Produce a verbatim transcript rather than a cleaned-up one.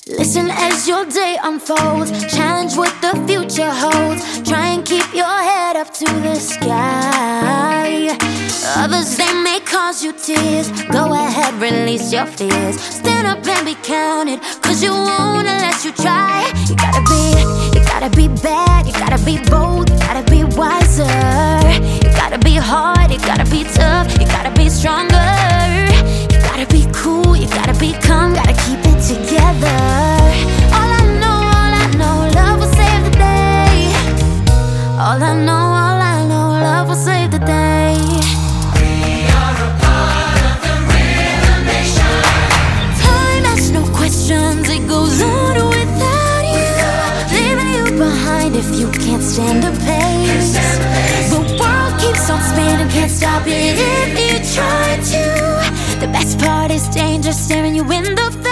Listen as your day unfolds, challenge what the future holds. Try and keep your head up to the sky. Others, they may cause you tears. Go ahead, release your fears. Stand up and be counted, cause you won't unless you try. You gotta be, you gotta be bad, you gotta be bold, you gotta be wiser. You gotta be hard, you gotta be tough, you gotta be stronger. You gotta be cool, you gotta be calm, gotta keep it together. All I know, all I know, love will save the day. All I know, all I know, love will save the day. We are a part of the Rhythm Nation. Time asks no questions, it goes on without you, leaving you behind if you can't stand the pace. The world keeps on spinning, can't stop it if you try to. The best part is danger staring you in the face.